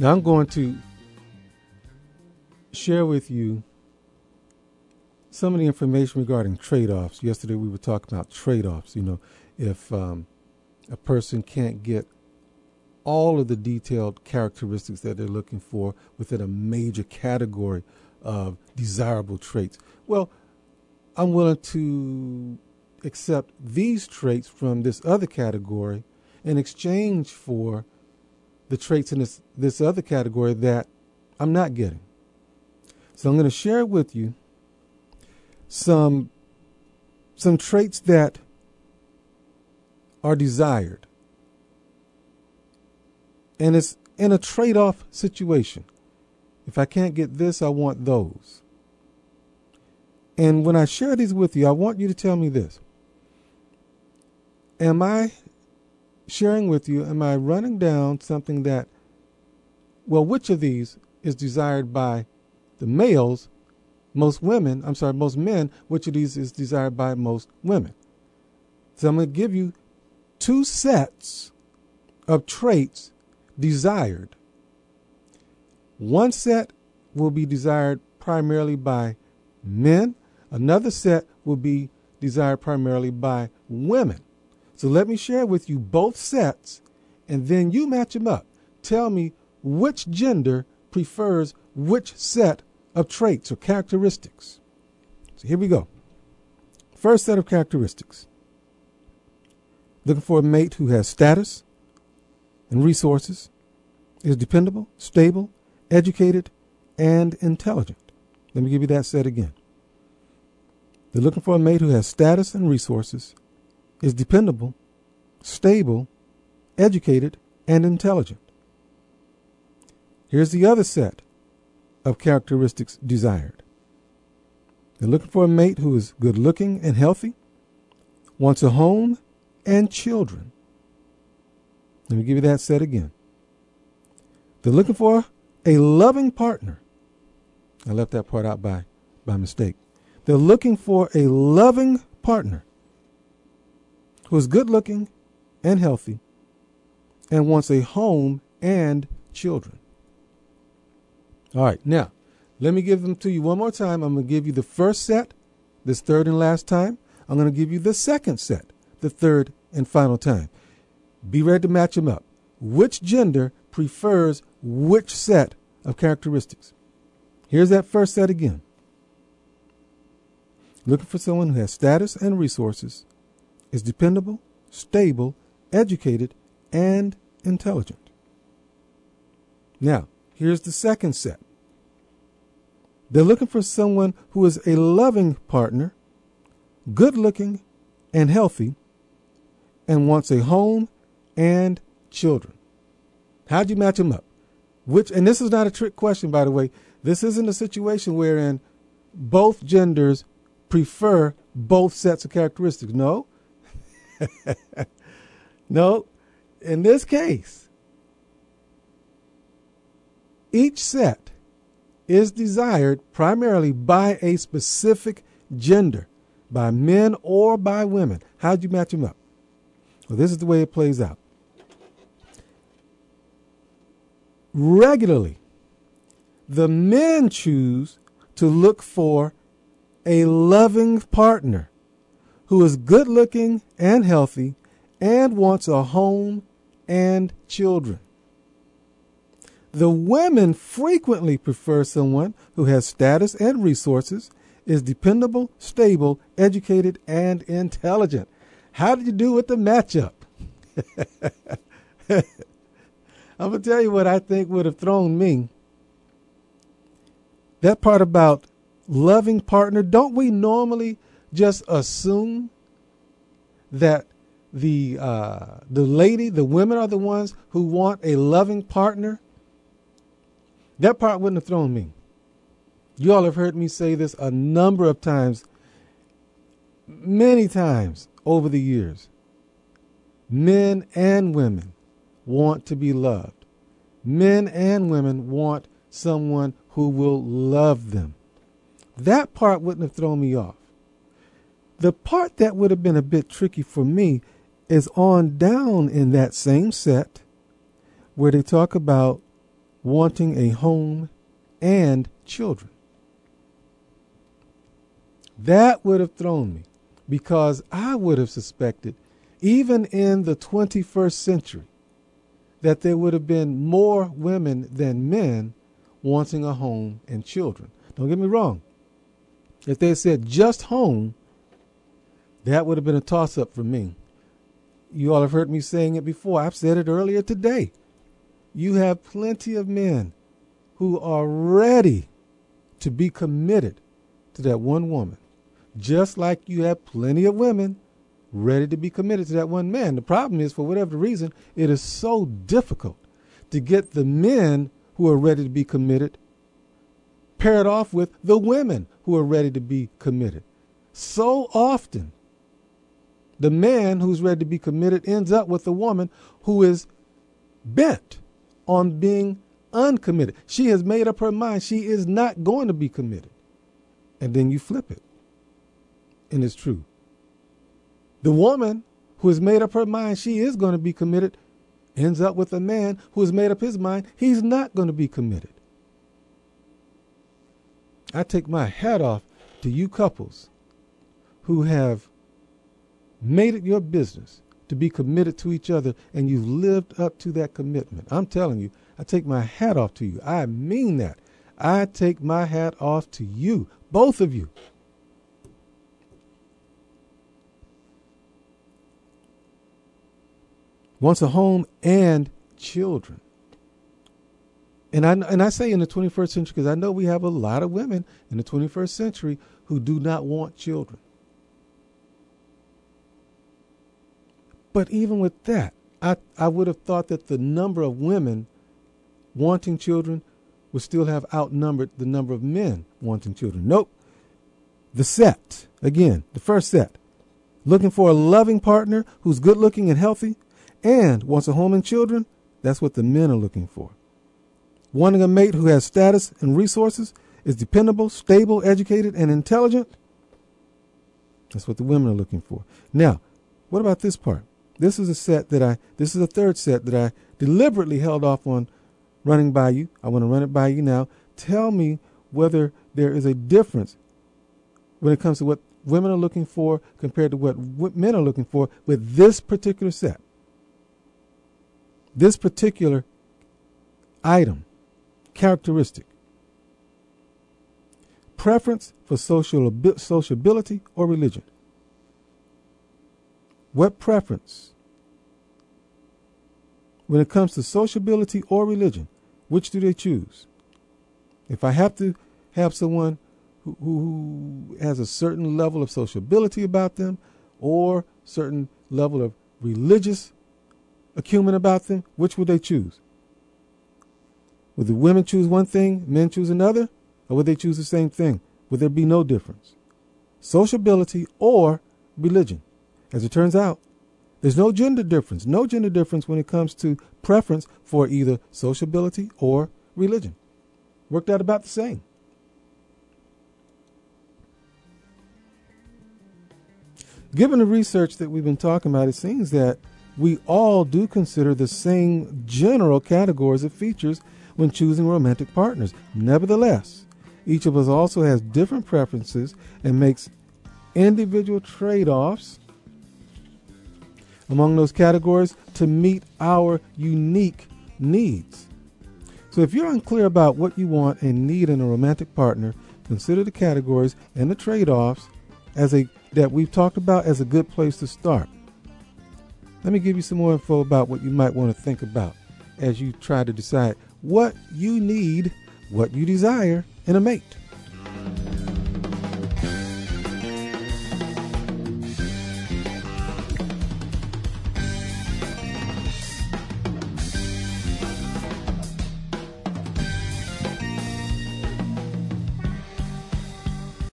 Now I'm going to share with you some of the information regarding trade-offs. Yesterday we were talking about trade-offs. You know, if a person can't get all of the detailed characteristics that they're looking for within a major category of desirable traits, well, I'm willing to accept these traits from this other category in exchange for the traits in this other category that I'm not getting. So I'm going to share with you some traits that are desired. And it's in a trade-off situation. If I can't get this, I want those. And when I share these with you, I want you to tell me this. Am I sharing with you, am I running down something that, well, which of these is desired by the males, most men, which of these is desired by most women? So I'm going to give you two sets of traits desired. One set will be desired primarily by men. Another set will be desired primarily by women. So let me share with you both sets, and then you match them up. Tell me which gender prefers which set of traits or characteristics. So here we go. First set of characteristics. Looking for a mate who has status and resources, is dependable, stable, educated, and intelligent. Let me give you that set again. They're looking for a mate who has status and resources, is dependable, stable, educated, and intelligent. Here's the other set of characteristics desired. They're looking for a mate who is good looking and healthy, wants a home and children. Let me give you that set again. They're looking for a loving partner. I left that part out by mistake. They're looking for a loving partner who is good looking and healthy and wants a home and children. All right, now, let me give them to you one more time. I'm going to give you the first set, this third and last time. I'm going to give you the second set, the third and final time. Be ready to match them up. Which gender prefers which set of characteristics? Here's that first set again. Looking for someone who has status and resources, is dependable, stable, educated, and intelligent. Now, here's the second set. They're looking for someone who is a loving partner, good looking and healthy, and wants a home and children. How'd you match them up? And this is not a trick question, by the way. This isn't a situation wherein both genders prefer both sets of characteristics. No. No. In this case, each set is desired primarily by a specific gender, by men or by women. How'd you match them up? Well, this is the way it plays out. Regularly, the men choose to look for a loving partner who is good looking and healthy and wants a home and children. The women frequently prefer someone who has status and resources, is dependable, stable, educated, and intelligent. How did you do with the matchup? I'm going to tell you what I think would have thrown me. That part about loving partner, don't we normally just assume that the women are the ones who want a loving partner? That part wouldn't have thrown me. You all have heard me say this a number of times, many times over the years. Men and women want to be loved. Men and women want someone who will love them. That part wouldn't have thrown me off. The part that would have been a bit tricky for me is on down in that same set where they talk about wanting a home and children. That would have thrown me, because I would have suspected, even in the 21st century, that there would have been more women than men wanting a home and children. Don't get me wrong. If they said just home, that would have been a toss-up for me. You all have heard me saying it before. I've said it earlier today. You have plenty of men who are ready to be committed to that one woman, just like you have plenty of women ready to be committed to that one man. The problem is, for whatever reason, it is so difficult to get the men who are ready to be committed paired off with the women who are ready to be committed. So often, the man who's ready to be committed ends up with a woman who is bent on being uncommitted. She has made up her mind she is not going to be committed. And then you flip it. And it's true. The woman who has made up her mind she is going to be committed ends up with a man who has made up his mind he's not going to be committed. I take my hat off to you couples who have made it your business to be committed to each other, and you've lived up to that commitment. I'm telling you, I take my hat off to you. I mean that. I take my hat off to you, both of you. Wants a home and children. And I say in the 21st century because I know we have a lot of women in the 21st century who do not want children. But even with that, I would have thought that the number of women wanting children would still have outnumbered the number of men wanting children. Nope. The set, again, the first set, looking for a loving partner who's good looking and healthy and wants a home and children, that's what the men are looking for. Wanting a mate who has status and resources, is dependable, stable, educated, and intelligent, that's what the women are looking for. Now, what about this part? This is a third set that I deliberately held off on running by you. I want to run it by you now. Tell me whether there is a difference when it comes to what women are looking for compared to what men are looking for with this particular set. This particular item, characteristic. Preference for sociability or religion. What preference? When it comes to sociability or religion, which do they choose? If I have to have someone who has a certain level of sociability about them or certain level of religious acumen about them, which would they choose? Would the women choose one thing, men choose another? Or would they choose the same thing? Would there be no difference? Sociability or religion? As it turns out, there's no gender difference. No gender difference when it comes to preference for either sociability or religion. Worked out about the same. Given the research that we've been talking about, it seems that we all do consider the same general categories of features when choosing romantic partners. Nevertheless, each of us also has different preferences and makes individual trade-offs among those categories to meet our unique needs. So if you're unclear about what you want and need in a romantic partner, consider the categories and the trade-offs that we've talked about as a good place to start. Let me give you some more info about what you might want to think about as you try to decide what you need, what you desire in a mate.